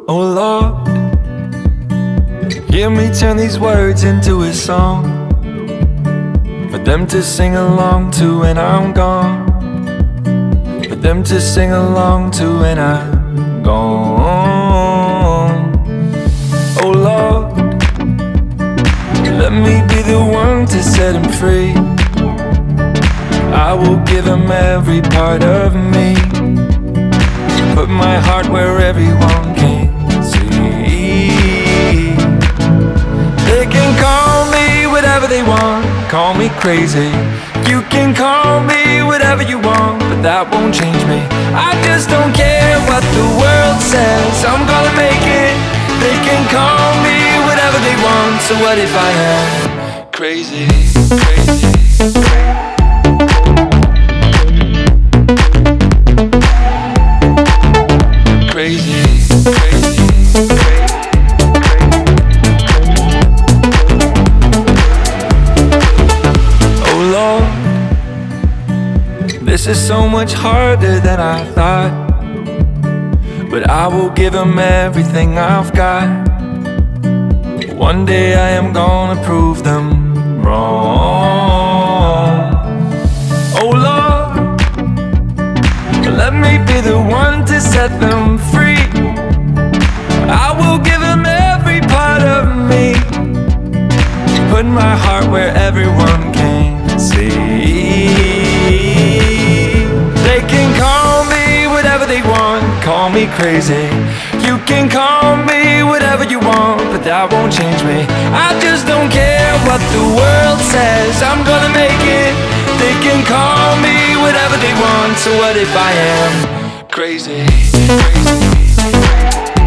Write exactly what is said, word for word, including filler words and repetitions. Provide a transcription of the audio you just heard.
Oh Lord, hear me turn these words into a song for them to sing along to when I'm gone, for them to sing along to when I'm gone. Oh Lord, let me be the one to set him free. I will give him every part of me, put my heart where everyone can see. They can call me whatever they want, call me crazy. You can call me whatever you want, but that won't change me. I just don't care what the world says, I'm gonna make it. They can call me whatever they want, so what if I am crazy, crazy, crazy. Crazy, crazy, crazy. Oh Lord, this is so much harder than I thought, but I will give him everything I've got. One day I am gonna prove them wrong. Oh Lord, let me be the one to set them free. I will give them every part of me, put my heart where everyone can see. They can call me whatever they want, call me crazy. You can call me whatever you want, but that won't change me. I just don't care what the world says, I'm gonna make it. They can call me whatever they want, so what if I am crazy, crazy, crazy.